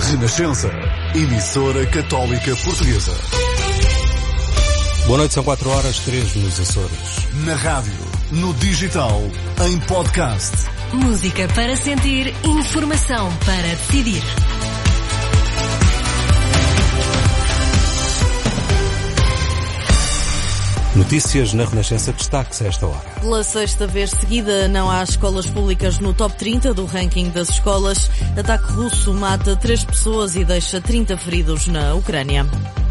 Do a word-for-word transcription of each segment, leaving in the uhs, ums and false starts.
Renascença, emissora católica portuguesa. Boa noite, são quatro horas, três nos Açores. Na rádio, no digital, em podcast. Música para sentir, informação para decidir. Notícias na Renascença, destaques a esta hora. Pela sexta vez seguida, não há escolas públicas no top trinta do ranking das escolas. Ataque russo mata três pessoas e deixa trinta feridos na Ucrânia.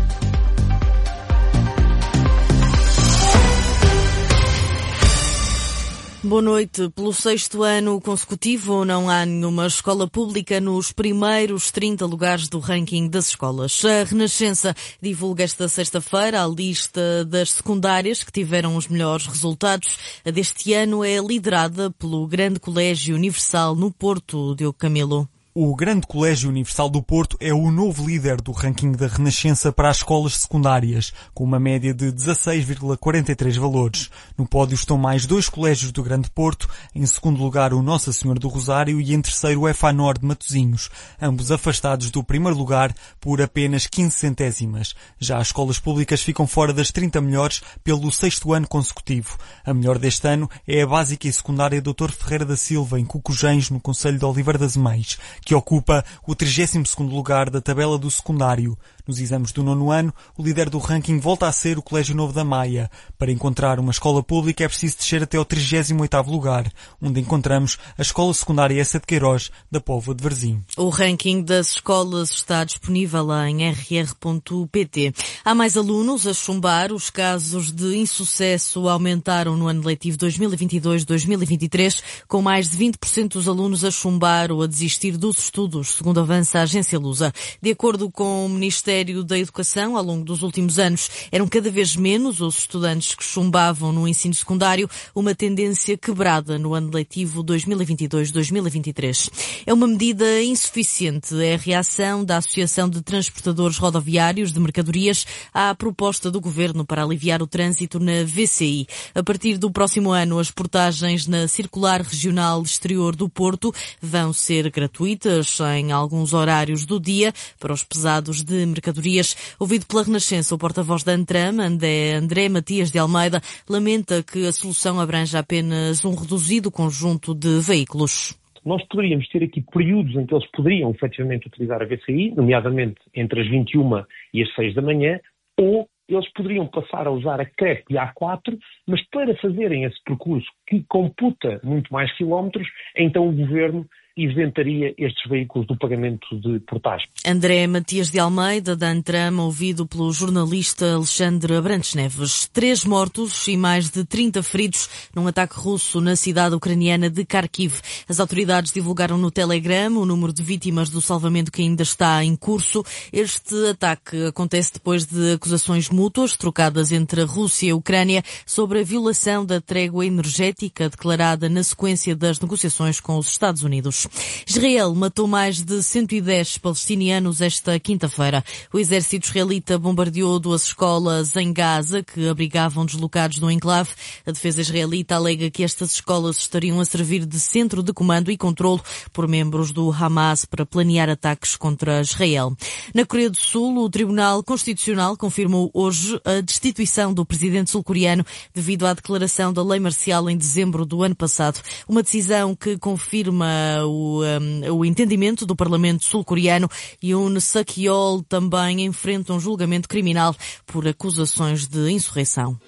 Boa noite. Pelo sexto ano consecutivo, não há nenhuma escola pública nos primeiros trinta lugares do ranking das escolas. A Renascença divulga esta sexta-feira a lista das secundárias que tiveram os melhores resultados. A deste ano é liderada pelo Grande Colégio Universal no Porto, Diogo Camilo. O Grande Colégio Universal do Porto é o novo líder do ranking da Renascença para as escolas secundárias, com uma média de dezasseis vírgula quarenta e três valores. No pódio estão mais dois colégios do Grande Porto, em segundo lugar o Nossa Senhora do Rosário e em terceiro o F A Nor de Matosinhos, ambos afastados do primeiro lugar por apenas quinze centésimas. Já as escolas públicas ficam fora das trinta melhores pelo sexto ano consecutivo. A melhor deste ano é a básica e secundária doutor Ferreira da Silva, em Cucujens, no concelho de Oliveira das Mães, que ocupa o trigésimo segundo lugar da tabela do secundário. Nos exames do nono ano, o líder do ranking volta a ser o Colégio Novo da Maia. Para encontrar uma escola pública é preciso descer até ao trigésimo oitavo lugar, onde encontramos a Escola Secundária Essa de Queiroz, da Póvoa de Varzim. O ranking das escolas está disponível em r r ponto p t. Há mais alunos a chumbar. Os casos de insucesso aumentaram no ano letivo dois mil e vinte e dois dois mil e vinte e três, com mais de vinte por cento dos alunos a chumbar ou a desistir dos estudos, segundo avança a agência Lusa. De acordo com o Ministério da Educação, ao longo dos últimos anos, eram cada vez menos os estudantes que chumbavam no ensino secundário, uma tendência quebrada no ano letivo dois mil e vinte e dois dois mil e vinte e três. É uma medida insuficiente. É a reação da Associação de Transportadores Rodoviários de Mercadorias à proposta do Governo para aliviar o trânsito na V C I. A partir do próximo ano, as portagens na Circular Regional Exterior do Porto vão ser gratuitas em alguns horários do dia para os pesados de mercadorias. Ouvido pela Renascença, o porta-voz da Antram, André, André Matias de Almeida, lamenta que a solução abranja apenas um reduzido conjunto de veículos. Nós poderíamos ter aqui períodos em que eles poderiam efetivamente utilizar a V C I, nomeadamente entre as vinte e uma e as seis da manhã, ou eles poderiam passar a usar a C R E P e a A quatro, mas para fazerem esse percurso que computa muito mais quilómetros, então o Governo isentaria estes veículos do pagamento de portagem. André Matias de Almeida, da Antram, ouvido pelo jornalista Alexandre Abrantes Neves. Três mortos e mais de trinta feridos num ataque russo na cidade ucraniana de Kharkiv. As autoridades divulgaram no Telegram o número de vítimas do salvamento que ainda está em curso. Este ataque acontece depois de acusações mútuas trocadas entre a Rússia e a Ucrânia sobre a violação da trégua energética declarada na sequência das negociações com os Estados Unidos. Israel matou mais de cento e dez palestinianos esta quinta-feira. O exército israelita bombardeou duas escolas em Gaza que abrigavam deslocados no enclave. A defesa israelita alega que estas escolas estariam a servir de centro de comando e controlo por membros do Hamas para planear ataques contra Israel. Na Coreia do Sul, o Tribunal Constitucional confirmou hoje a destituição do presidente sul-coreano devido à declaração da lei marcial em dezembro do ano passado. Uma decisão que confirma o O, um, o entendimento do Parlamento sul-coreano. Yoon Suk-yeol também enfrenta um julgamento criminal por acusações de insurreição.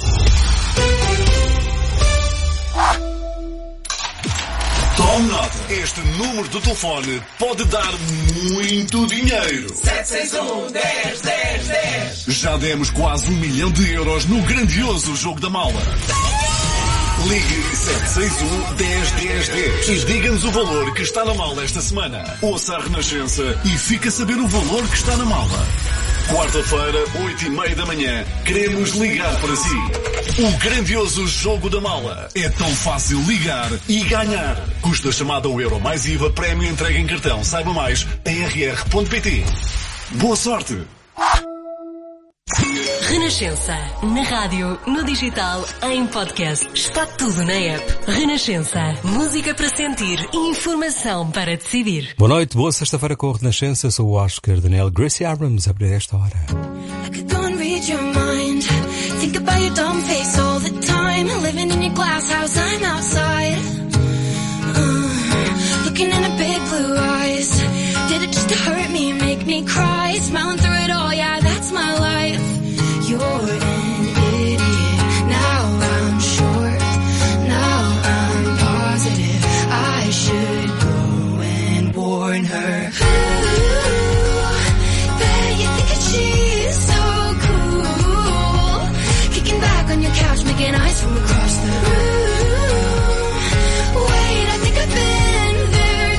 Tome nota. Este número do telefone pode dar muito dinheiro. sete seis um, dez, dez, dez. Já demos quase um milhão de euros no grandioso Jogo da Mala. Ligue sete seis um, dez, dez, dez e diga-nos o valor que está na mala esta semana. Ouça a Renascença e fique a saber o valor que está na mala. Quarta-feira, oito e meia da manhã, queremos ligar para si. O grandioso Jogo da Mala. É tão fácil ligar e ganhar. Custa chamada um euro mais I V A, prémio entregue em cartão. Saiba mais em r r ponto p t. Boa sorte! Renascença. Na rádio, no digital, em podcast. Está tudo na app. Renascença. Música para sentir e informação para decidir. Boa noite, boa sexta-feira com o Renascença. Sou o Oscar Daniel. Gracie Abrams, a abrir esta hora. I could go and read your mind. Think about your dumb face all the time. Living in your glass house, I'm outside. Uh, looking in her big blue eyes. Did it just to hurt me, make me cry? Smiling through it all, yeah, that's my life. You're an idiot. Now I'm sure. Now I'm positive. I should go and warn her. Ooh, bet you think that she's so cool. Kicking back on your couch, making eyes from across the room. Wait, I think I've been there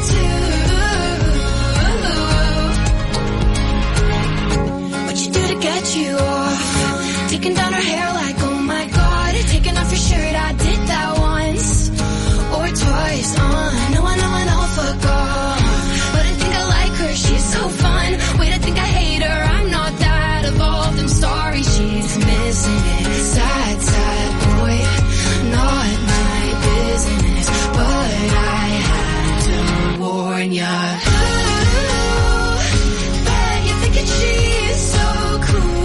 too. What you do to get you off? Taking down her hair like, oh my god. Taking off your shirt, I did that once or twice. Uh, no, I know, I know, fuck off. But I think I like her, she's so fun. Wait, I think I hate her, I'm not that evolved. I'm sorry, she's missing it. Sad, sad boy, not my business. But I had to warn ya. Ooh, bet you're thinking she's so cool.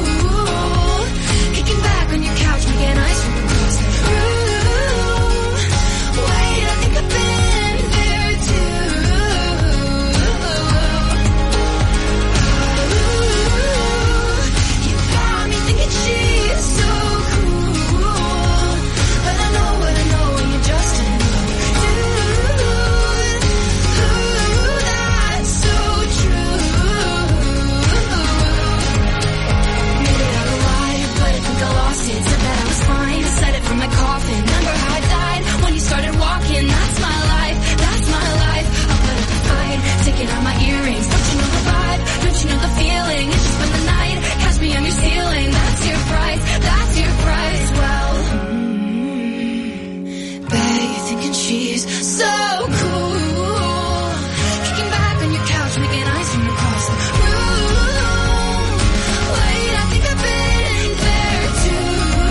On your couch, making eyes from across the room. Wait, I think I've been there too. Ooh, you got me thinking she's so cool. But I know what I know when you're just in love, dude. Ooh, that's so true. Maybe I'm alive, but I think I lost. Said that I was fine, I said it from my coffin. Remember how I died when you started walking? That's my life, that's my life. I'll put up a fight, taking out my earrings. Don't you know the vibe? Don't you know the feeling? It's just spend the night, catch me on your ceiling. That's your price, that's your price. Well, mm, bet you're thinking she's so cool. Kicking back on your couch, making eyes from across the room. Wait, I think I've been there too.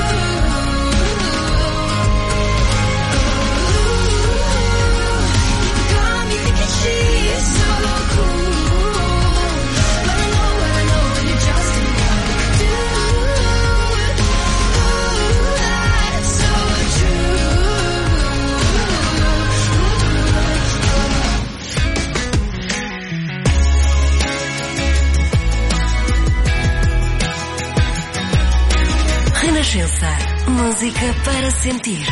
She's so cool, but I know what I know when you're just in love, dude. Ooh, that's so true. Renascença, música para sentir.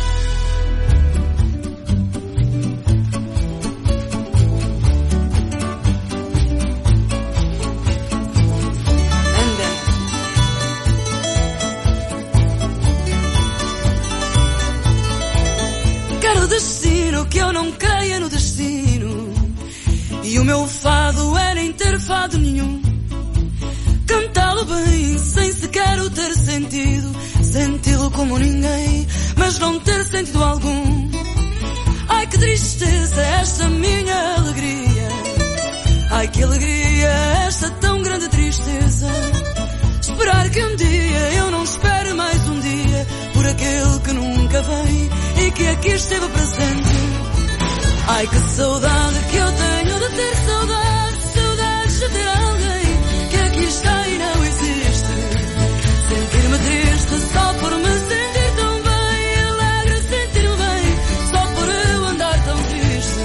Que eu não creia no destino. E o meu fado é nem ter fado nenhum. Cantá-lo bem, sem sequer o ter sentido. Senti-lo como ninguém, mas não ter sentido algum. Ai que tristeza esta minha alegria. Ai que alegria esta tão grande tristeza. Esperar que um dia eu não espere mais um dia por aquele que nunca vem e que aqui esteve presente. Ai que saudade que eu tenho de ter saudade, saudades de ter alguém que aqui está e não existe. Sentir-me triste só por me sentir tão bem, alegre sentir-me bem só por eu andar tão triste.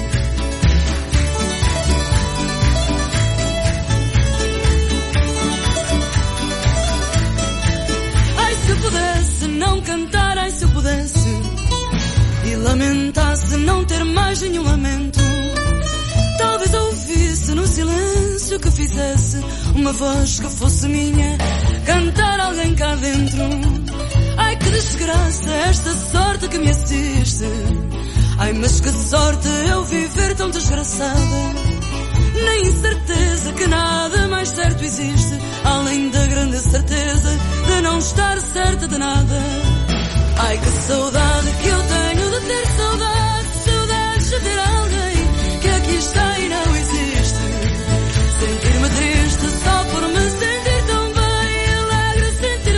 Ai se pudesse não cantar, ai se eu pudesse e lamentasse não ter mais nenhum lamento. Talvez ouvisse no silêncio que fizesse uma voz que fosse minha, cantar alguém cá dentro. Ai que desgraça esta sorte que me assiste. Ai mas que sorte eu viver tão desgraçada. Na incerteza que nada mais certo existe, além da grande certeza de não estar certa de nada. Ai que saudade que eu tenho de ter saudade, saudades de ter alguém que aqui está e não existe. Sentir-me triste só por me sentir tão bem, alegre sentir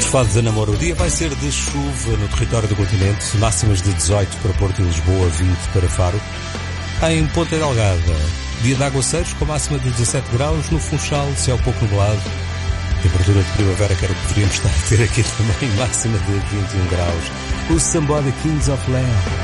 fado de namoro. O dia vai ser de chuva no território do continente, máximas de dezoito para Porto e Lisboa, vinte para Faro. Em Ponta Delgada, dia de aguaceiros com máxima de dezassete graus, no Funchal, céu pouco nublado. Temperatura de primavera que era o que poderíamos estar a ter aqui também, máxima de vinte e um graus. O Somebody Kings of Leon.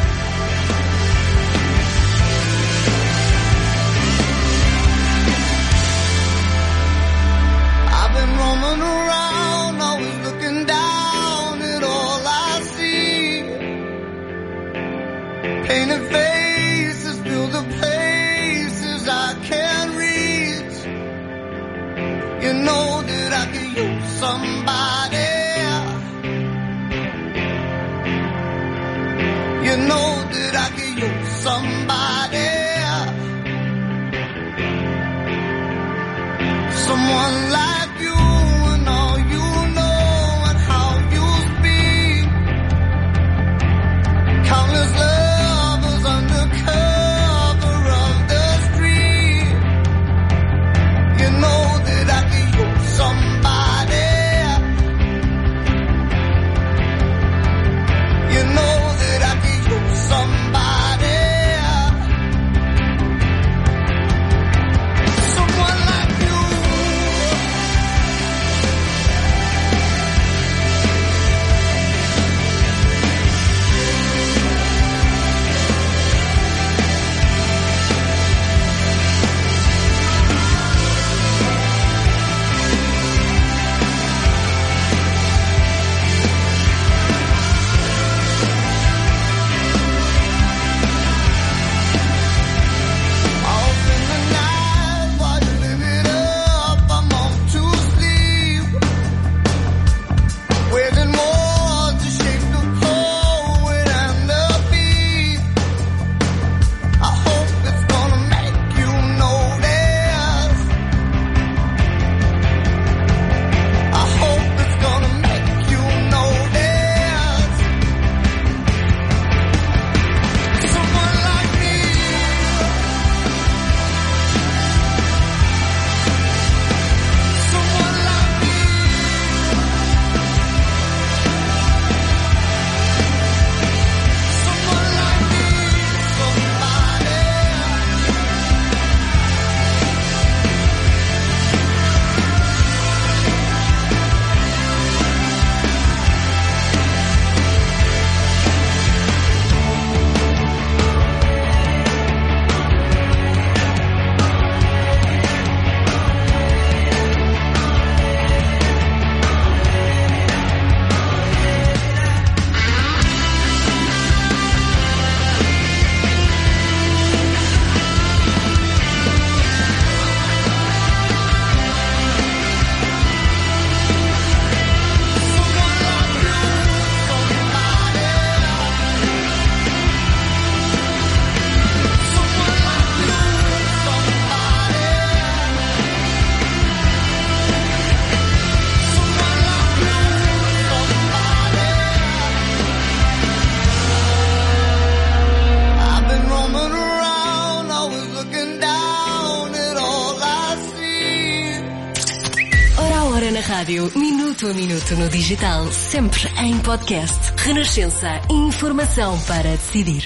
Rádio, minuto a minuto no digital, sempre em podcast. Renascença, informação para decidir.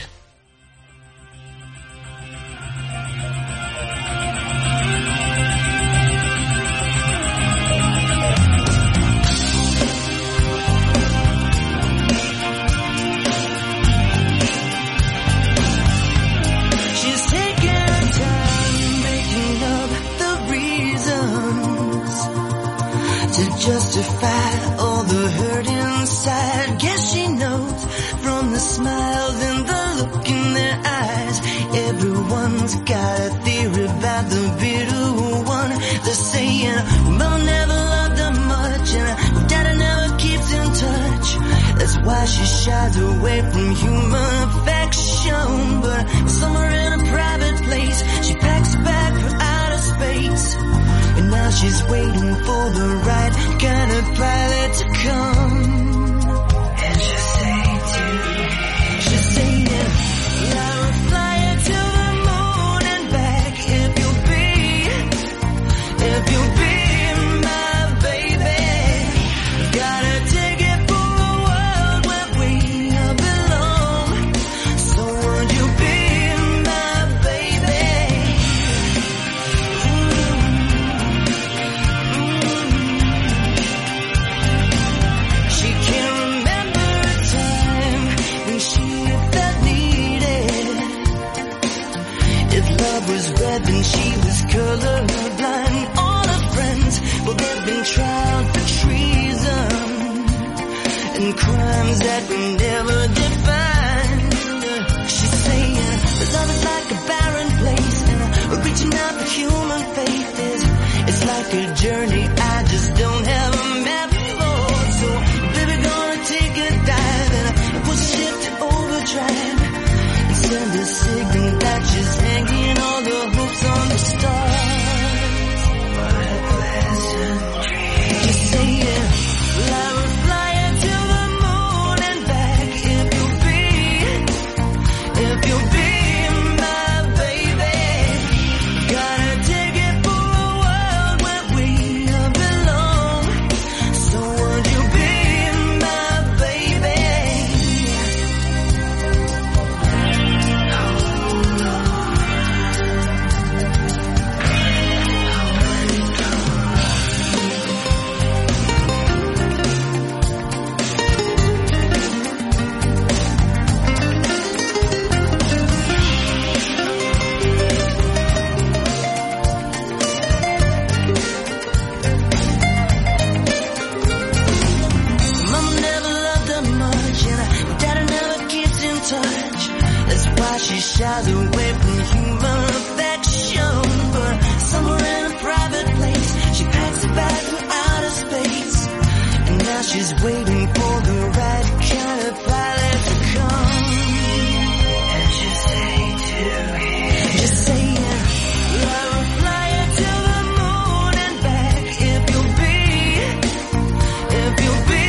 Justify all the hurt inside. Guess she knows from the smiles and the look in their eyes. Everyone's got a theory about the bitter one. They're saying, Mama never loved her much, and Daddy never keeps in touch. That's why she shies away from human affection. But somewhere in a private place, she packs a bag for outer space. And now she's waiting for the right kind of pilot to come. And she'll say to me, she'll say to me, I'll fly her to the moon and back if you'll be, if you'll be my baby. Gotta was red, then she was colorblind. All her friends, well, they've been tried for treason and crimes that we never defined. She's saying love is like a barren place, and reaching out for human faith is it's like a journey I just don't have a map for. So baby, gonna take a dive and push ship to overdrive and send a signal that she's hanging all the hopes on the stars. What a pleasant dream. Just say yeah, well, I will fly until the moon and back if you'll be, if you'll be. She shies away from human affection, but somewhere in a private place, she packs a bag from outer space, and now she's waiting for the right kind of pilot to come. And just say to him, just say yeah, I will fly until the moon and back if you'll be, if you'll be.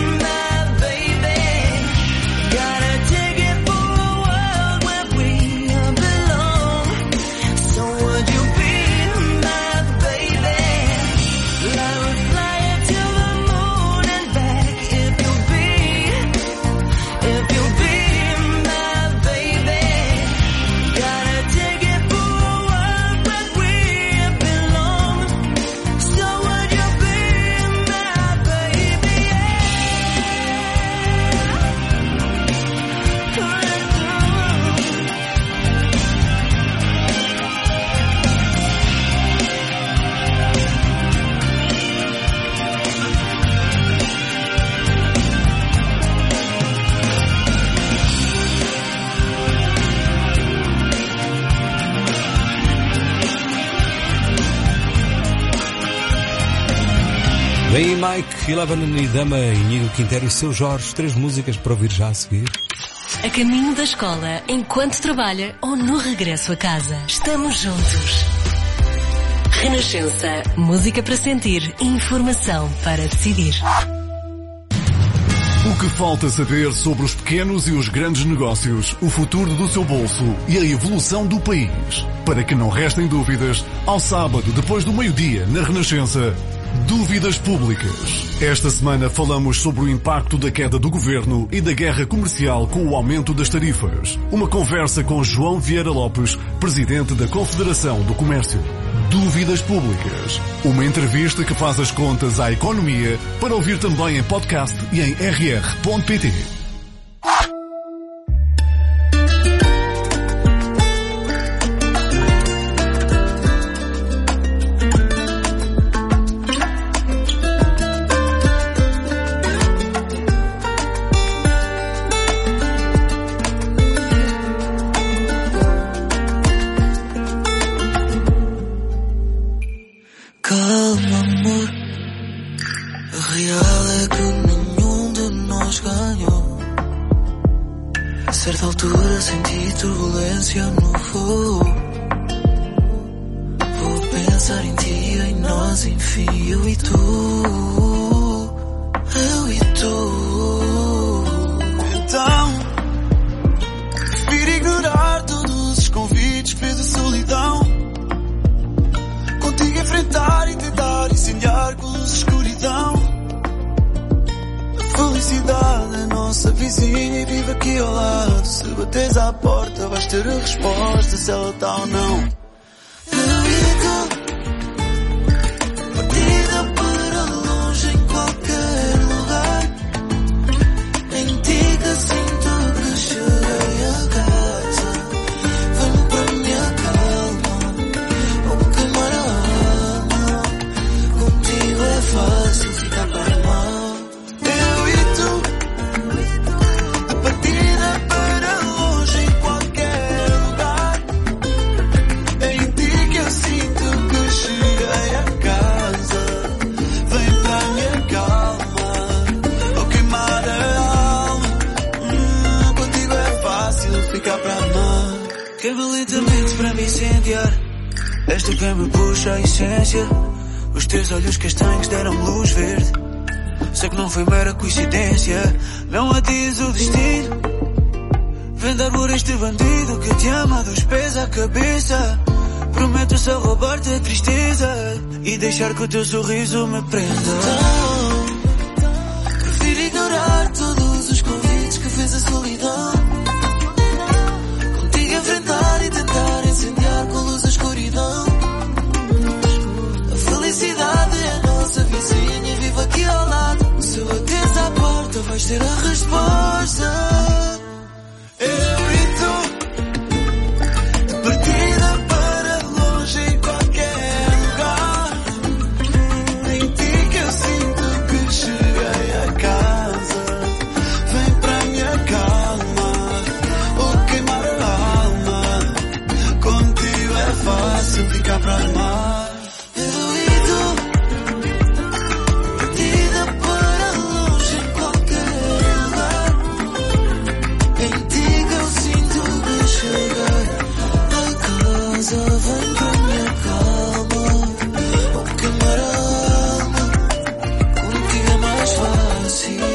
Vem Mike, Eleven e Dama, Inigo Quintero e Seu Jorge, três músicas para ouvir já a seguir. A caminho da escola, enquanto trabalha ou no regresso a casa. Estamos juntos. Renascença, música para sentir, informação para decidir. O que falta saber sobre os pequenos e os grandes negócios, o futuro do seu bolso e a evolução do país. Para que não restem dúvidas, ao sábado, depois do meio-dia, na Renascença, Dúvidas Públicas. Esta semana falamos sobre o impacto da queda do governo e da guerra comercial com o aumento das tarifas. Uma conversa com João Vieira Lopes, presidente da Confederação do Comércio. Dúvidas Públicas. Uma entrevista que faz as contas à economia, para ouvir também em podcast e em r r ponto p t. Se ela está ou não. Sinto que cheguei a casa. Vem para minha calma. ficar para amar. Queima lentamente para me incendiar. És tu quem me puxa a essência. Os teus olhos castanhos deram-me luz verde. Sei que não foi mera coincidência. Não adies o destino. Vem dar por este bandido que te ama dos pés à cabeça. Prometo só roubar-te a tristeza e deixar que o teu sorriso me prenda. Então, prefiro ignorar todos os convites que fez a solidão. Contigo enfrentar e tentar incendiar com luz a escuridão. A felicidade é a nossa vizinha, vive aqui ao lado. Se bateres à porta vais ter a resposta. Eu e tu, partida para longe em qualquer lugar. Em ti que eu sinto que cheguei a casa. Vem para minha calma, ou queimar a alma. Contigo é fácil ficar para amar. Vem pra minha calma, ou queimar a alma. Contigo é mais fácil.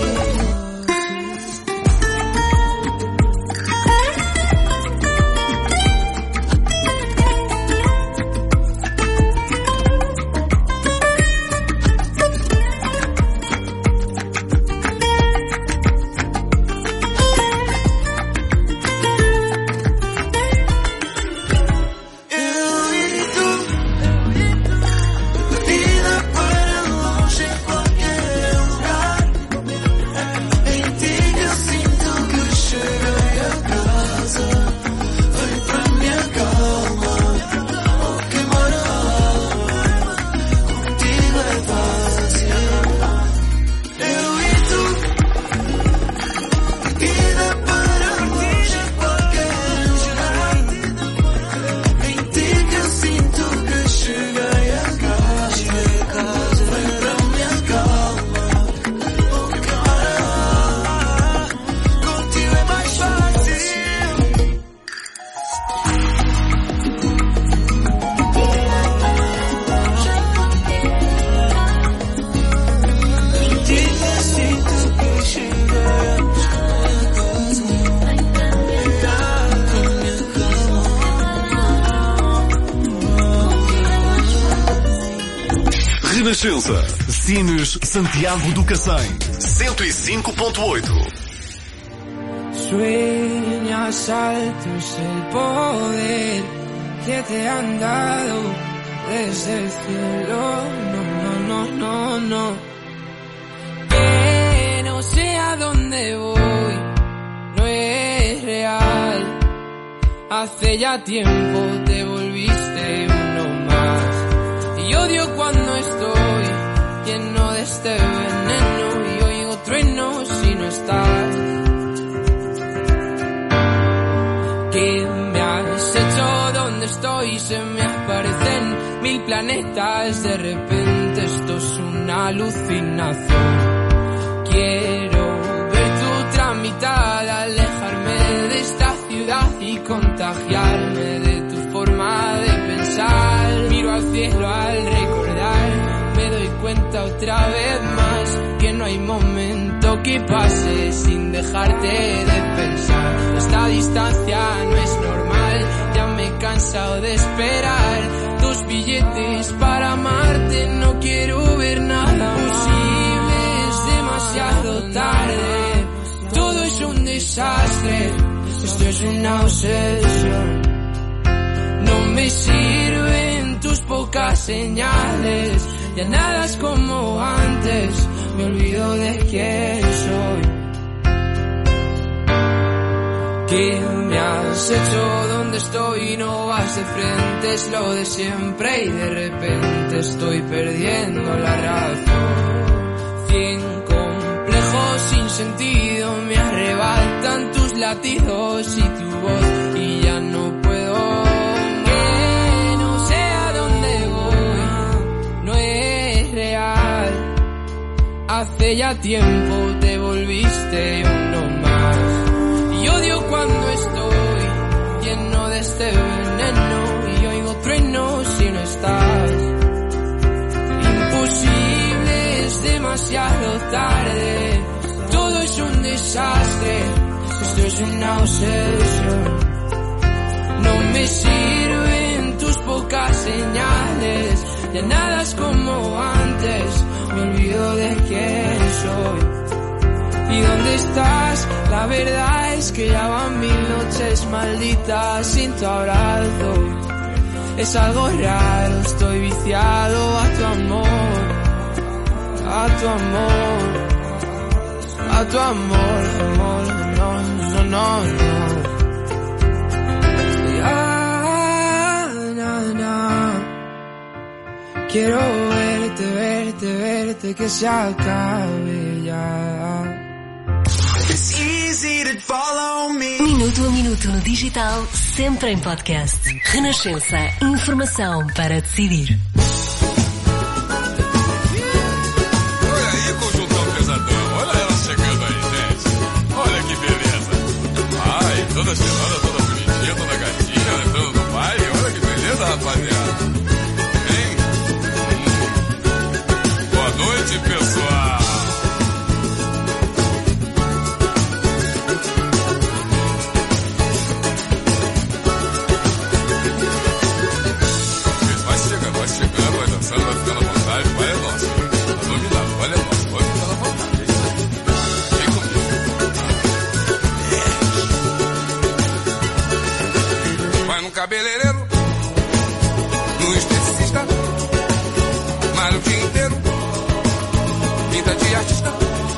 Renascença, Cines Santiago do Cacém, cento e cinco ponto oito. Sueñas altos el poder que te han dado desde el cielo. No, no, no, no, no. Que no sé a dónde voy, no es real. Hace ya tiempo te volviste uno más. Y odio cuando estoy lleno de este veneno y oigo truenos si no estás. ¿Qué me has hecho? ¿Dónde estoy? Se me aparecen mil planetas. De repente esto es una alucinación. Quiero ver tu tramitada, alejarme de esta ciudad y contagiarme de tu forma de pensar. Miro al cielo al recordar, me doy cuenta otra vez más que no hay momento que pase sin dejarte de pensar. Esta distancia no es normal, ya me he cansado de esperar tus billetes para amarte. No quiero ver nada posible, es demasiado tarde. Todo es un desastre, esto es una obsesión. No me sirven tus pocas señales, ya nada es como antes, me olvido de quién soy. ¿Qué me has hecho? ¿Dónde estoy? No vas de frente, es lo de siempre y de repente estoy perdiendo la razón. Cien complejos sin sentido me arrebatan tus latidos y tu voz y ya no puedo. Que no sé a dónde voy, no es real. Hace ya tiempo te volviste uno más. Y odio cuando estoy demasiado tarde. Todo es un desastre, esto es una obsesión. No me sirven tus pocas señales, ya nada es como antes, me olvido de quién soy. ¿Y dónde estás? La verdad es que ya van mil noches malditas sin tu abrazo. Es algo raro, estoy viciado a tu amor, a tu amor, a tu amor, amor, no, no, no, no. Ya, na, na. Quiero verte, verte, verte, que se acabe ya. Minuto a minuto no digital, sempre em podcast. Renascença, informação para decidir. Olha aí, conjuntão pesadão. Olha ela chegando aí, gente. Olha que beleza. Ai, toda semana, toda bonitinha, toda gatinha, entrando no baile. Olha que beleza, rapaziada. Hein? Hum. Boa noite, pessoal. Cabeleireiro, no esteticista, malha o dia inteiro, pinta de artista,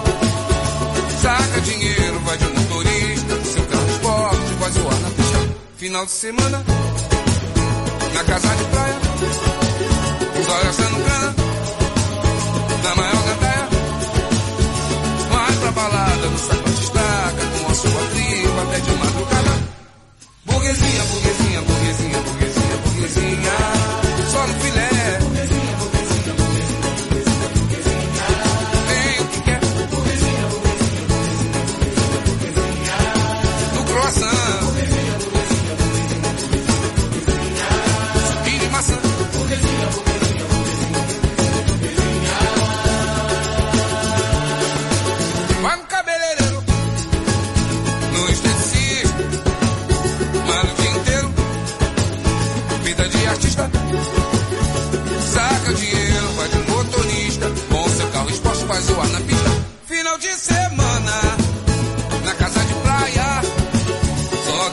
saca dinheiro, vai de motorista, seu carro esporte, vai zoar na pista. Final de semana, na casa de praia, os olhos achando grana, na maior gandaia, vai pra balada, no saco de estaca, com a sua tripa até de madrugada. Burguesinha, burguesinha, burguesinha, burguesinha, burguesinha, só no filé. Burguesinha, burguesinha, burguesinha, burguesinha, burguesinha, tem o que quer. Burguesinha, burguesinha, burguesinha, burguesinha, no croissant. Burguesinha, burguesinha, burguesinha, burguesinha, suquinho de maçã. Burguesinha, burguesinha, burguesinha, burguesinha. Vai no cabeleireiro, no esteticista, malha o dia inteiro, vida de artista, saca dinheiro, vai de motorista, com seu carro esporte vai zoar na pista. Final de semana, na casa de praia, só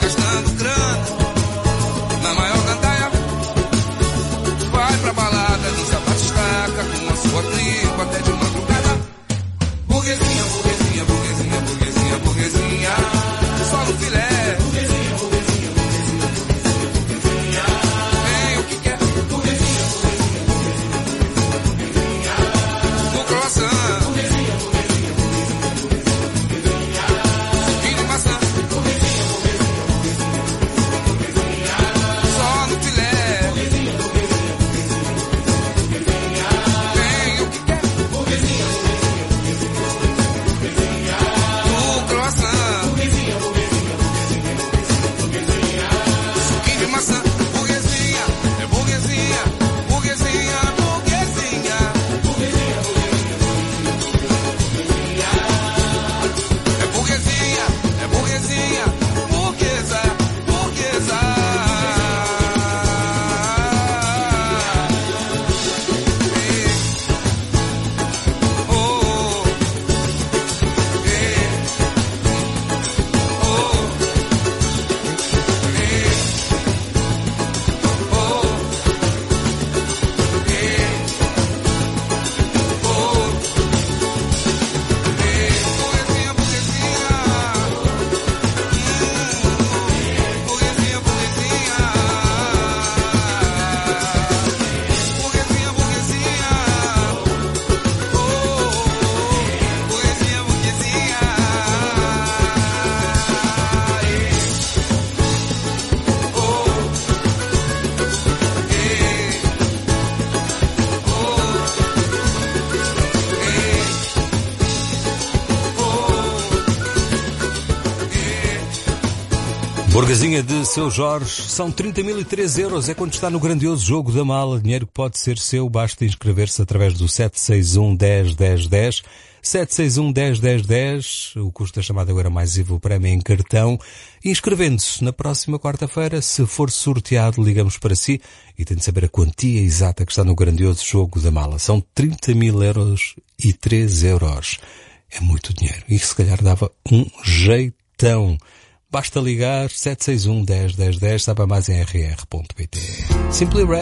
Burguesinha de Seu Jorge, são trinta mil e três euros, é quando está no grandioso jogo da mala, dinheiro que pode ser seu, basta inscrever-se através do sete seis um, dez, dez, dez, sete seis um, dez, dez, dez, o custo da chamada agora mais I V A, o prémio em cartão. Inscrevendo-se na próxima quarta-feira, se for sorteado, ligamos para si e tem de saber a quantia exata que está no grandioso jogo da mala. São trinta mil euros e três euros. É muito dinheiro e se calhar dava um jeitão. Basta ligar sete seis um, dez, dez, dez, sabe mais em r r ponto p t. Simply Red.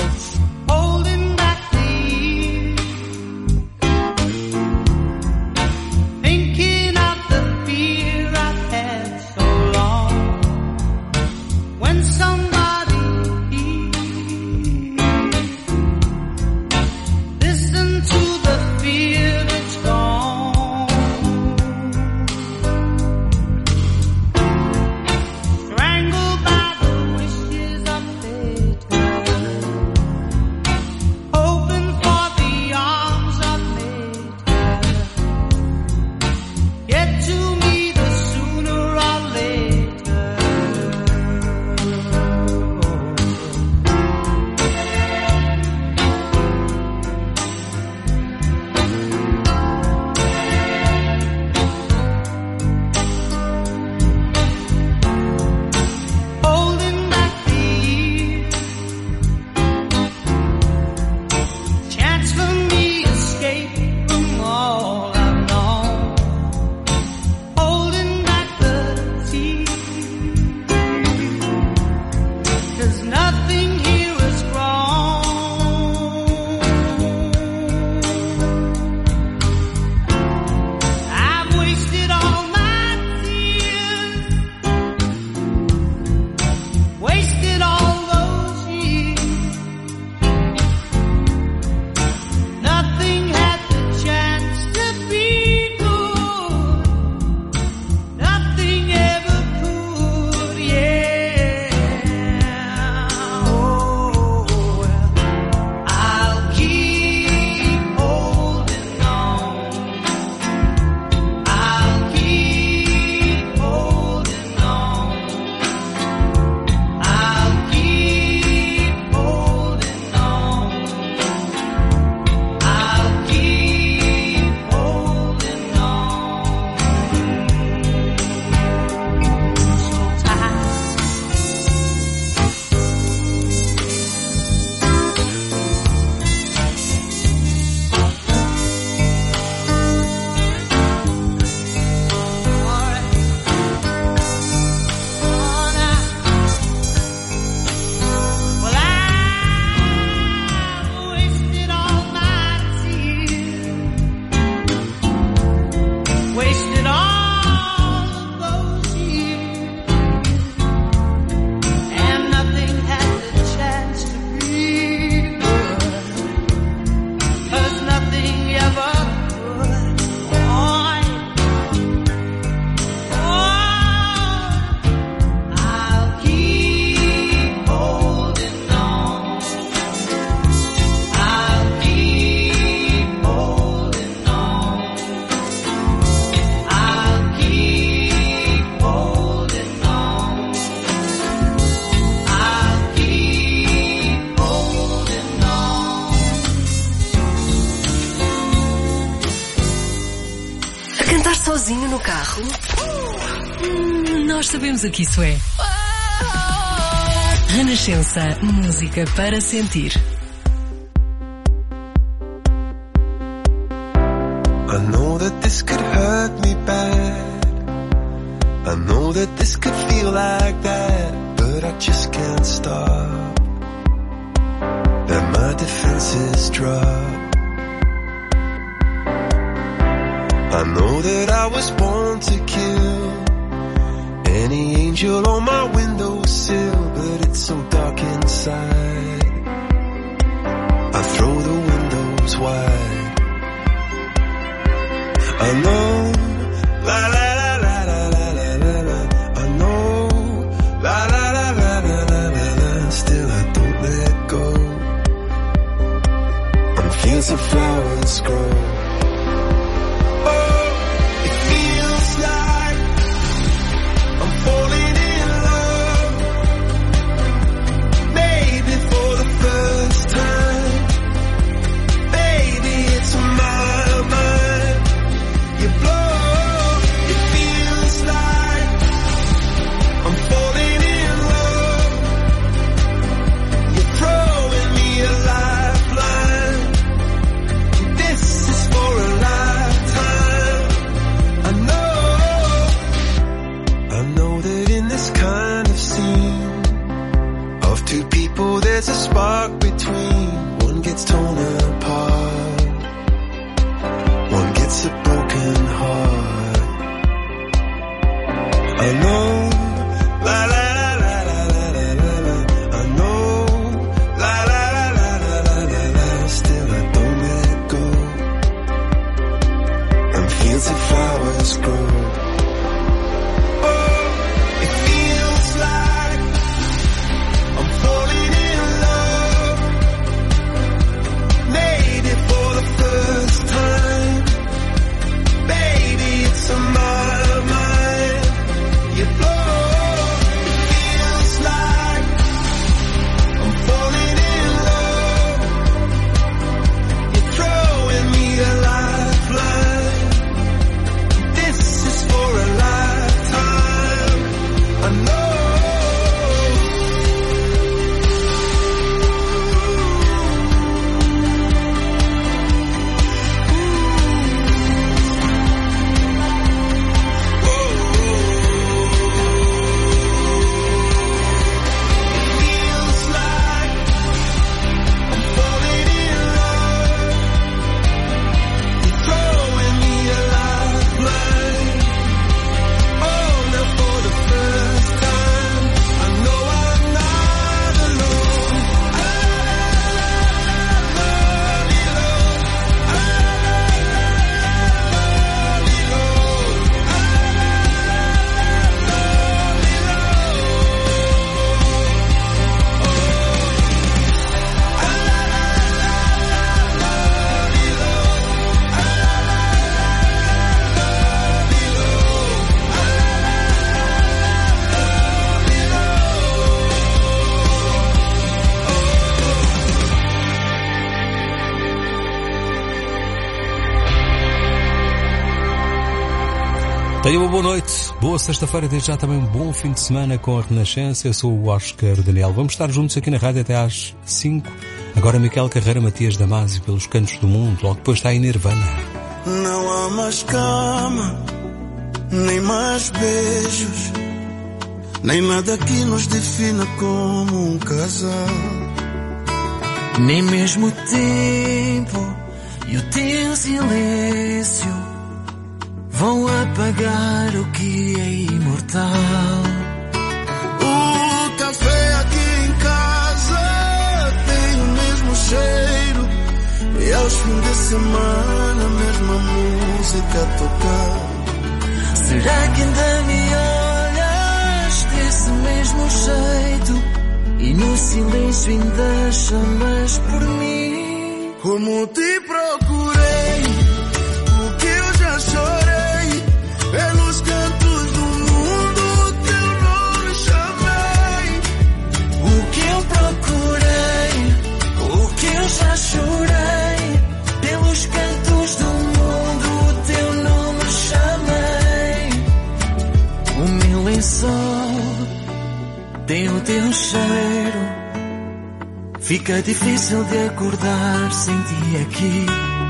Sozinho no carro? Hum, nós sabemos o que isso é. Renascença, música para sentir. I know that this could hurt me bad. I know that this could feel like that, but I just can't stop. Let my defenses drop. I know that I was born to kill any angel on my windowsill, but it's so dark inside. I throw the windows wide. I know, la la la la la la la la la. I know, la la la la la la la la. Still I don't let go. On fields of flowers grow. Oh, it feels like I'm falling in love. the scene of two people. There's a spark between. One gets torn apart, one gets a broken heart. Alone, la la la la la la la la. I know, la la la la la la la la. Still I don't let go. And fields of flowers grow. Tenha uma boa noite, boa sexta-feira, desde já também um bom fim de semana com a Renascença. Eu sou o Oscar Daniel. Vamos estar juntos aqui na rádio até às cinco. Agora Miquel Carreira, Matias Damasio pelos Cantos do Mundo. Logo depois está aí Nirvana. Não há mais cama, nem mais beijos, nem nada que nos defina como um casal. Nem mesmo o tempo e o teu silêncio vão apagar o que é imortal. O café aqui em casa tem o mesmo cheiro, e aos fins de semana a mesma música a tocar. Será que ainda me olhas desse mesmo jeito e no silêncio ainda chamas por mim? Como te procurei, o que eu já chorei. Pelos cantos do mundo teu nome chamei. O que eu procurei, o que eu já chorei. Pelos cantos do mundo teu nome chamei. O meu lençol tem o teu cheiro. Fica difícil de acordar sem ti aqui.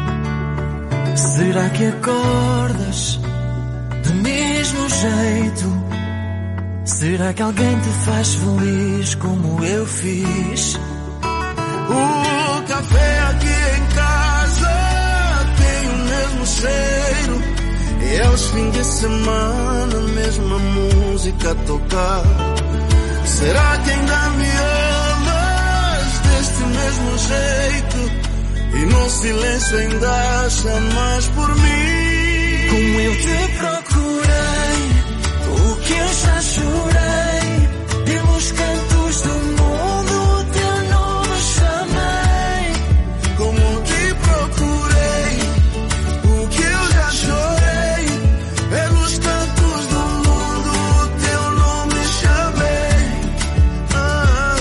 Será que acordas do mesmo jeito? Será que alguém te faz feliz como eu fiz? O café aqui em casa tem o mesmo cheiro, e aos fins de semana a mesma música a tocar. Será que ainda me amas deste mesmo jeito, e no silêncio ainda chamas por mim? Como eu te procurei, o que eu já chorei. Pelos cantos do mundo teu nome chamei. Como te procurei, o que eu já chorei. Pelos cantos do mundo teu nome chamei. Ah,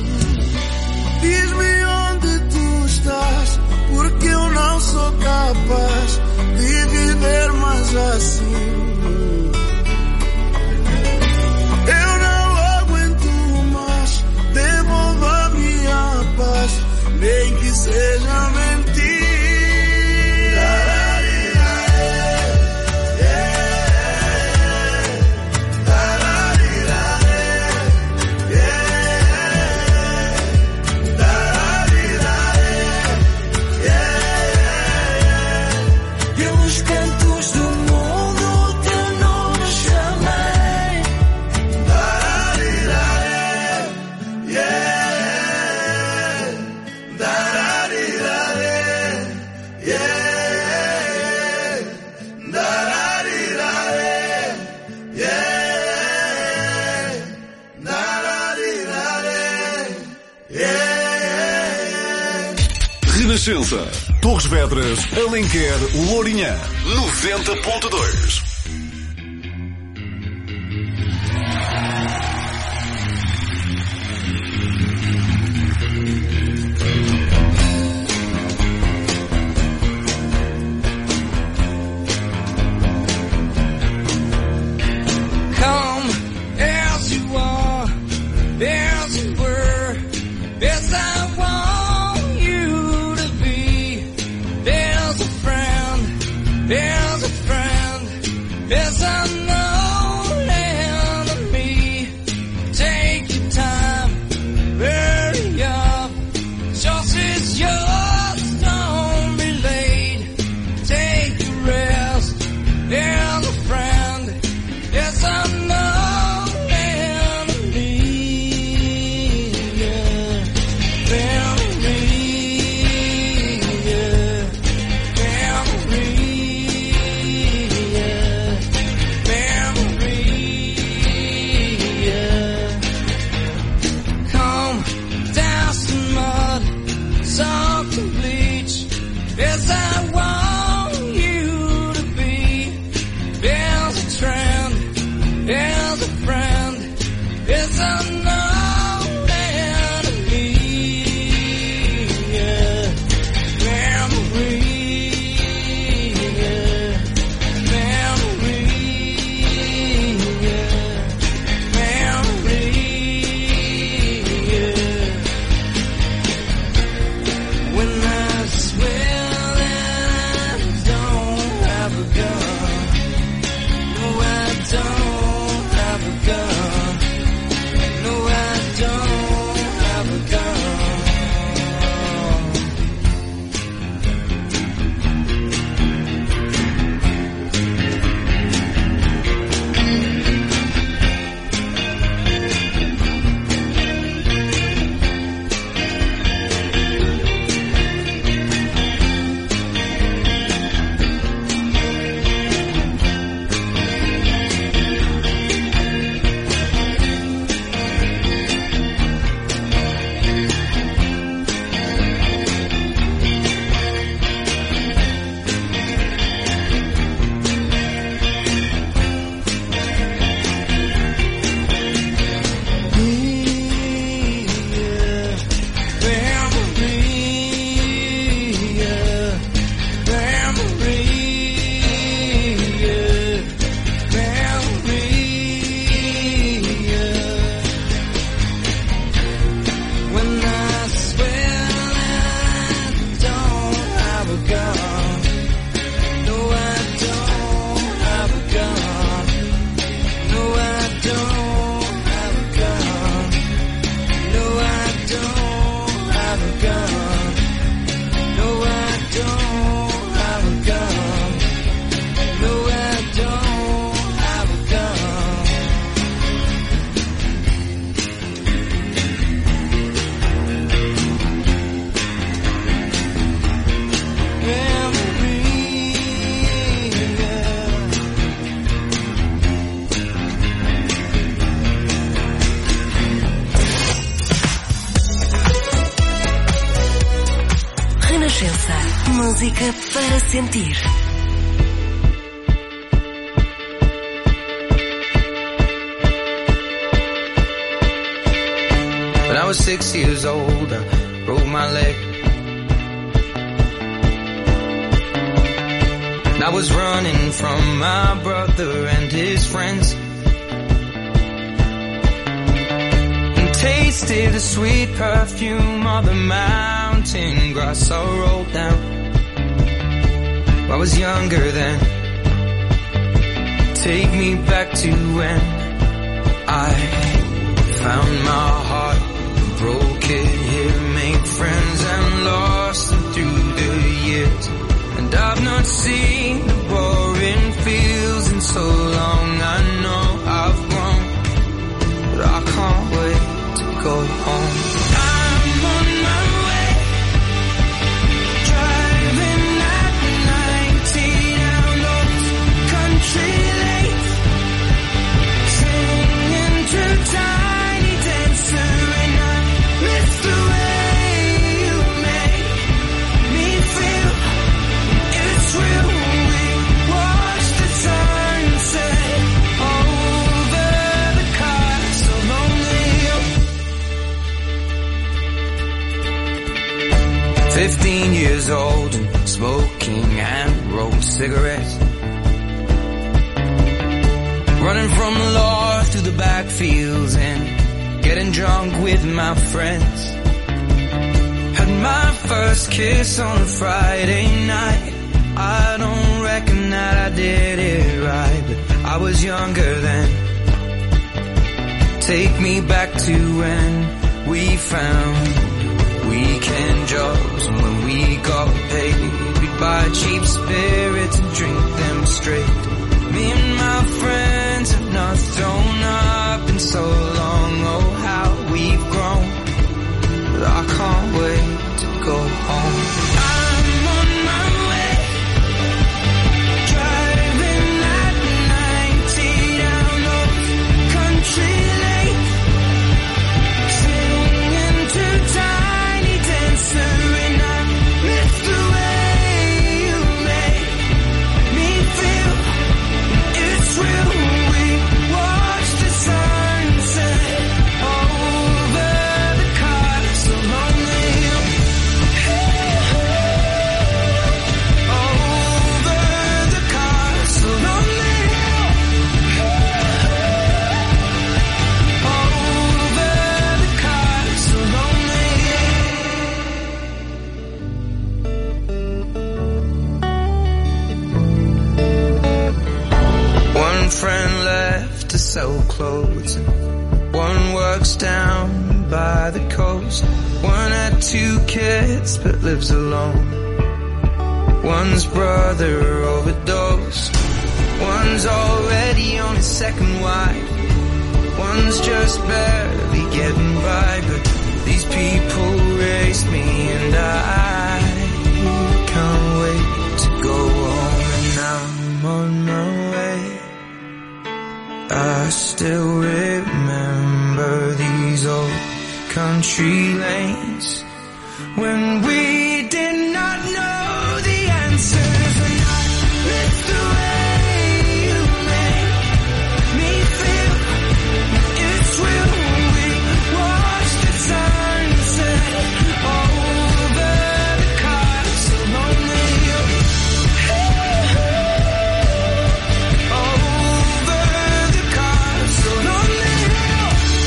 diz-me onde tu estás, porque eu não sou capaz de viver mais assim. Renascença. Torres Vedras, Alenquer, Lourinhã. noventa ponto dois. Música para sentir. When I was six years old, I broke my leg. And I was running from my brother and his friends. And tasted the sweet perfume of the mountain grass I rolled down. I was younger then. Take me back to when I found my heart, broke it here, made friends and lost them through the years. And I've not seen the boring fields in so long. I know I've grown, but I can't wait to go home. I'm on my way, driving at ninety down those country lanes, singing to Tiny Dancer, and I miss the way you make me Fifteen years old and smoking hand-rolled cigarettes. Running from the law through the backfields and getting drunk with my friends. Had my first kiss on a Friday night. I don't reckon that I did it right, but I was younger then. Take me back to when we found weekend jobs, and when we got paid, we'd buy cheap spirits and drink them straight. Me and my friends have not thrown up in so long, oh how we've grown. But I can't wait to go home. I'm on my way, driving at ninety down those country lanes, singing to Tiny Dancer, and I miss the way you make me feel. It's real. We watch the sunset over the castle on the hill. Over the castle on the hill. Over the castle on the hill. One friend left to sell clothes, and one works down by the coast. One had two kids but lives alone. One's brother overdosed. One's already on his second wife. One's just barely getting by, but these people raised me, and I can't wait to go home. And I'm on my way. I still remember these old country lanes when we did not know the answers, and I miss the way you make me feel. It's real. We watch the sunset over the castle on the hill. Over the castle on the hill.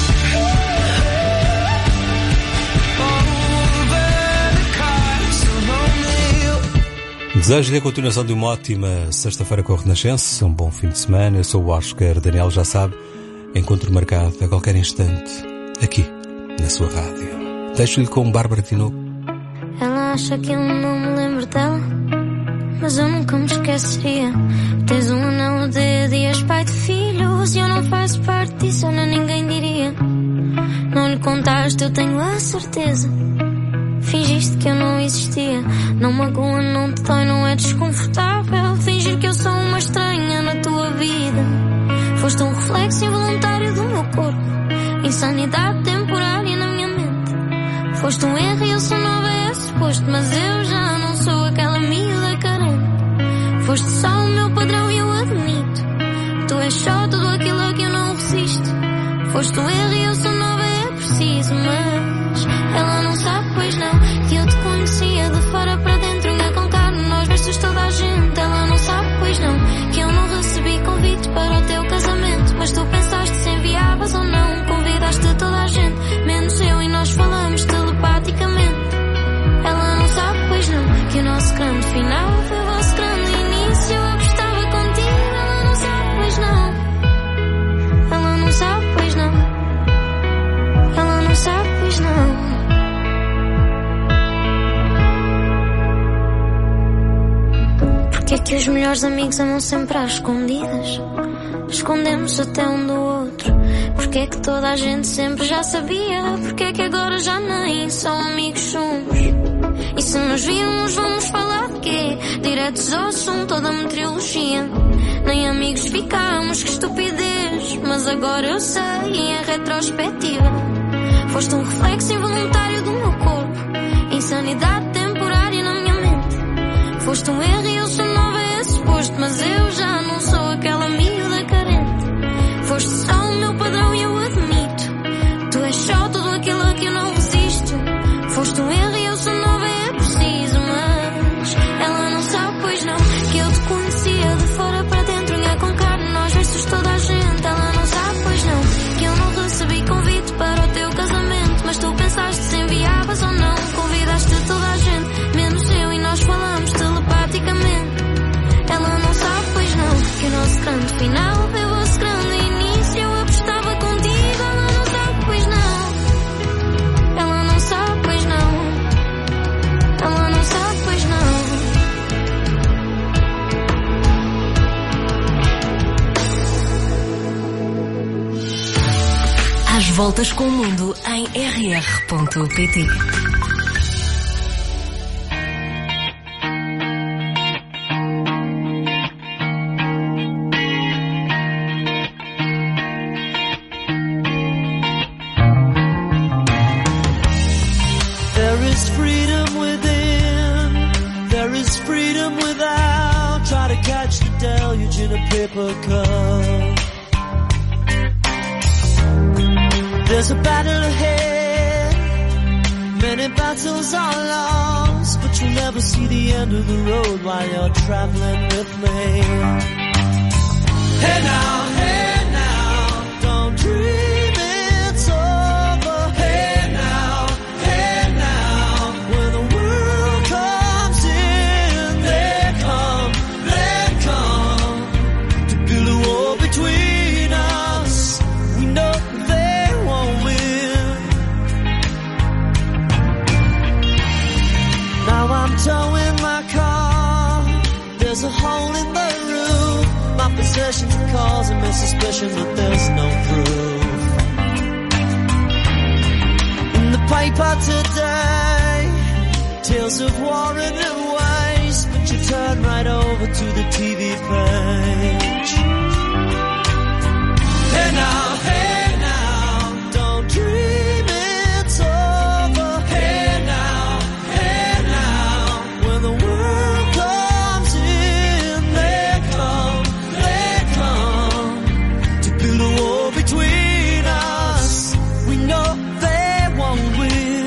Desejo-lhe a continuação de uma ótima sexta-feira com a Renascença, um bom fim de semana. Eu sou o Oscar Daniel, já sabe, encontro marcado a qualquer instante, aqui, na sua rádio. Deixo-lhe com Bárbara Tinoco. Ela acha que eu não me lembro dela, mas eu nunca me esqueceria. Tens um anel de dias, pai de filhos, e eu não faço parte disso, eu nem ninguém diria. Não lhe contaste, eu tenho a certeza. Fingiste que eu não existia. Não magoa, não te dói, não é desconfortável fingir que eu sou uma estranha na tua vida. Foste um reflexo involuntário do meu corpo, insanidade temporária na minha mente. Foste um erro e eu sou nova, é suposto, mas eu já não sou aquela miúda carente. Foste só o meu padrão e eu admito. Tu és só tudo aquilo a que eu não resisto. Foste um erro e eu sou nova, é preciso, mas ela não sabe, pois não, que eu te conhecia de fora para dentro, unha com carne, nós vestes toda a gente. Ela não sabe, pois não, que eu não recebi convite para o teu casamento, mas tu pensaste se enviavas ou não, convidaste toda a gente, menos eu, e nós falamos telepaticamente. Ela não sabe, pois não, que o nosso grande final foi o vosso grande início. Eu apostava contigo. Ela não sabe, pois não. Ela não sabe, pois não. Ela não sabe, pois não. Porque é que os melhores amigos amam sempre às escondidas? Escondemos até um do outro. Porque é que toda a gente sempre já sabia? Porque é que agora já nem só amigos somos? E se nos virmos vamos falar de quê? Diretos ao assunto, toda a meteorologia. Nem amigos ficamos, que estupidez. Mas agora eu sei, em retrospectiva, foste um reflexo involuntário do meu corpo, insanidade temporária na minha mente. Foste um erro e eu sou nova, é suposto, mas eu já não sou aquela miúda carente. Foste só o meu padrão e eu admito. Tu és só tudo aquilo a que eu não resisto. Foste um erro e eu sou nova, é preciso. Voltas com o mundo em r r ponto p t. There's a battle ahead, many battles are lost, but you'll never see the end of the road while you're traveling with me. Hey now, hey now, don't dream it's over. Hey now, hey now, when the world comes in, they come, they come to build a wall between us. We know I'm towing my car, there's a hole in the roof. My possessions are causing me suspicion, but there's no proof. In the paper today, tales of war and waste, but you turn right over to the T V page. Hey now, hey now, don't dream it's over. Hey now, hey now, when the world comes in, they come, they come to build a wall between us. We know they won't win.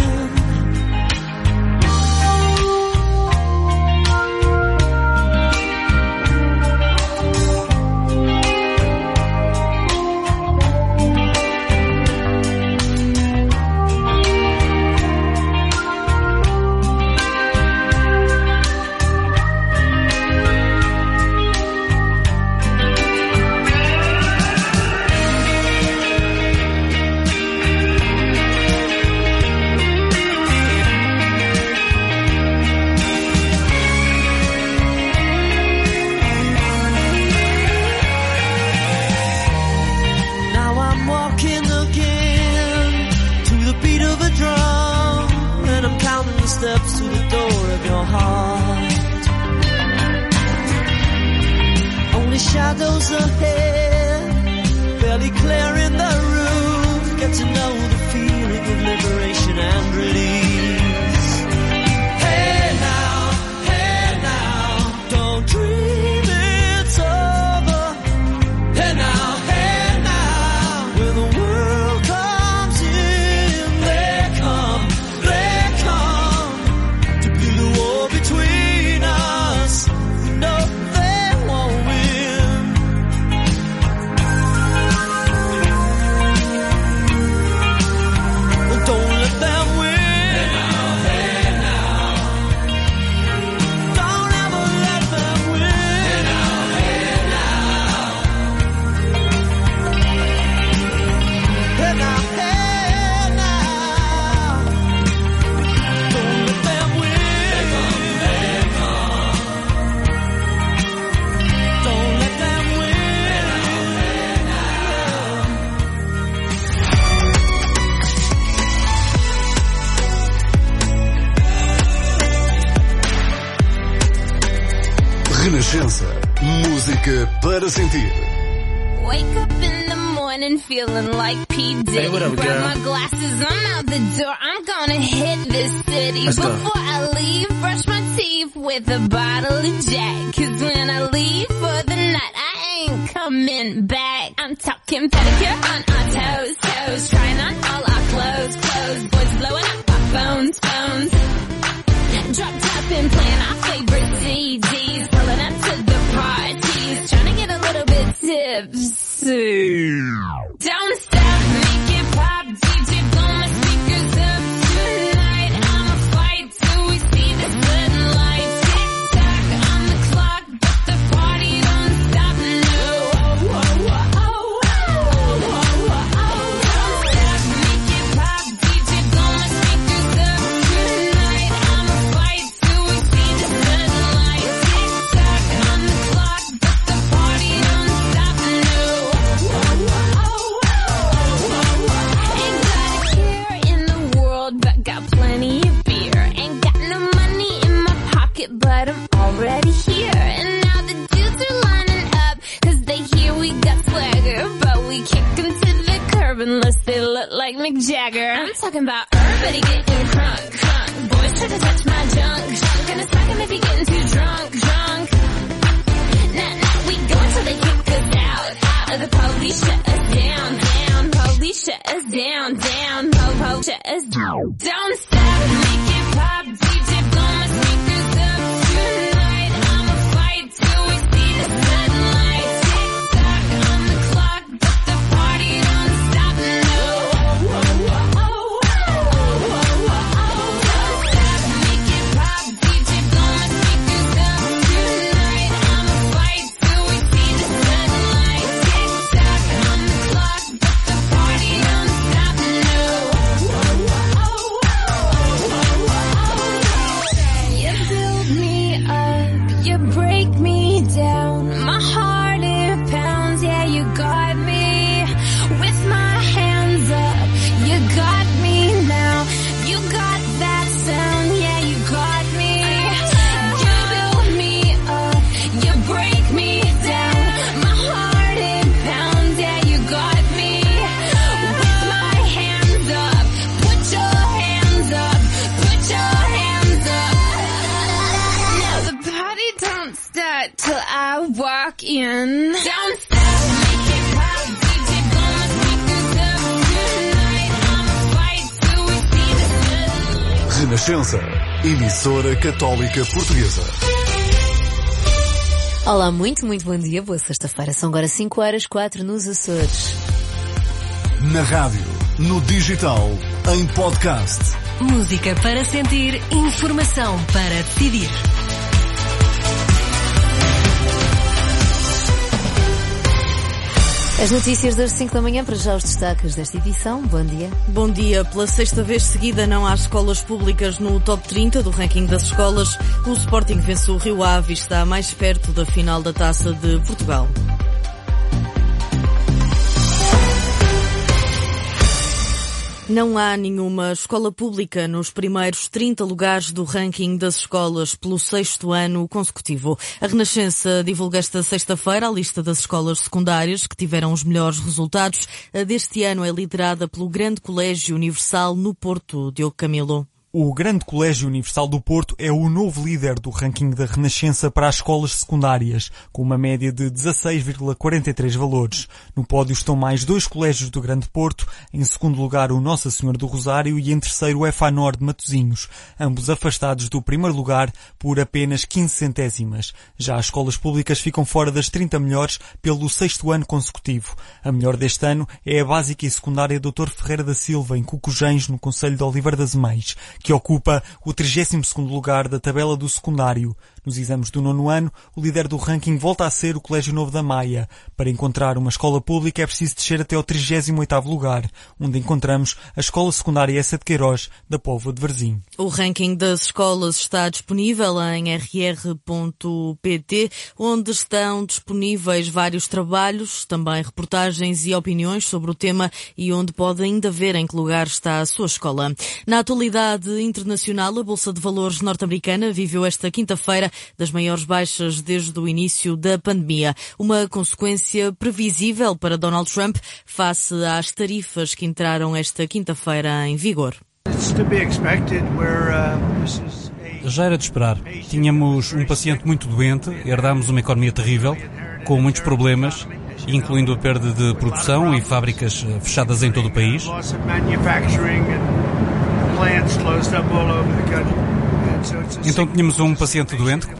Steps to the door of your heart. Only shadows ahead, barely clearing the roof. Get to know the feeling of liberation and release. Hey now, hey now, don't dream it's over. Hey now, hey now, when the world comes in, they come, they come between us. No, they won't win. Don't let them win. Hey now, hey now. Don't ever let them win. Hey now, hey now. Hey now, hey now. Don't let them win. Renascença, música para sentir. Wake up in the morning feeling like P. Diddy. Hey, what up, Grab girl? my glasses, I'm out the door. I'm gonna hit this city. Let's go. Before I leave, brush my teeth with a bottle of Jack. Cause when I leave for the night, I ain't coming back. I'm talking pedicure on our toes, toes. Trying on all our clothes, clothes. Boys blowing up our phones, phones. Drop top and playing our favorite C Ds. Pulling up to the parties. Trying to get a little bit tipsy. Don't stop, make it pop. D J blow my speakers up tonight. I'ma fight till we see the sunlight. Tick tock on the clock, but the party don't stop. No. Oh, oh, oh, oh, oh, oh, oh. Don't stop, make it Jagger. I'm talking about everybody getting crunk, crunk. Boys try to touch my junk, junk. Gonna smack him if he getting too drunk, drunk. Nah, nah, we go until they kick us out, out. Or the police shut us down, down. Police shut us down, down. Po, po, shut us down. Don't stop, make it pop. D J blow my speakers up tonight. I'ma fight till we see the sunlight. Tick tock on the clock, but the party don't stop, no. Oh, oh, oh, oh, oh. Don't stop, make it pop. D J blow my speakers up tonight. I'ma fight till we see the sunlight. Tick tock on the clock, but the party don't stop, no. Oh, oh, oh, oh, oh. You build me up, you break me down. My heart it pounds, yeah, you got me. With my hands up, you got me now. You got that sound, yeah, you got me. You build me up, you break me down. My heart it pounds, yeah, you got me. With my hands up, put your hands up, put your hands up. Now the party don't start till I walk in. Don't stop, make it pop. D J blow my speakers up tonight. I'ma fight till we see the sunlight. Renascença, emissora católica portuguesa. Olá, muito, muito bom dia. Boa sexta-feira. São agora cinco horas, quatro nos Açores. Na rádio, no digital, em podcast. Música para sentir, informação para decidir. As notícias das cinco da manhã, para já os destaques desta edição. Bom dia. Bom dia. Pela sexta vez seguida não há escolas públicas no top trinta do ranking das escolas. O Sporting vence o Rio Ave e está mais perto da final da Taça de Portugal. Não há nenhuma escola pública nos primeiros trinta lugares do ranking das escolas pelo sexto ano consecutivo. A Renascença divulga esta sexta-feira a lista das escolas secundárias que tiveram os melhores resultados. A deste ano é liderada pelo Grande Colégio Universal no Porto. Diogo Camilo. O Grande Colégio Universal do Porto é o novo líder do ranking da Renascença para as escolas secundárias, com uma média de dezasseis vírgula quarenta e três valores. No pódio estão mais dois colégios do Grande Porto, em segundo lugar o Nossa Senhora do Rosário e em terceiro o EFANOR de Matosinhos, ambos afastados do primeiro lugar por apenas quinze centésimas. Já as escolas públicas ficam fora das trinta melhores pelo sexto ano consecutivo. A melhor deste ano é a básica e secundária doutor Ferreira da Silva, em Cucujens, no concelho de Oliveira das Meias, que ocupa o trigésimo segundo lugar da tabela do secundário. Nos exames do nono ano, o líder do ranking volta a ser o Colégio Novo da Maia. Para encontrar uma escola pública é preciso descer até ao trigésimo oitavo lugar, onde encontramos a Escola Secundária Essa de Queiroz, da Póvoa de Varzim. O ranking das escolas está disponível em r r ponto p t, onde estão disponíveis vários trabalhos, também reportagens e opiniões sobre o tema e onde pode ainda ver em que lugar está a sua escola. Na atualidade internacional, a Bolsa de Valores norte-americana viveu esta quinta-feira das maiores baixas desde o início da pandemia. Uma consequência previsível para Donald Trump face às tarifas que entraram esta quinta-feira em vigor. Já era de esperar. Tínhamos um paciente muito doente, herdámos uma economia terrível, com muitos problemas, incluindo a perda de produção e fábricas fechadas em todo o país. Então tínhamos um paciente doente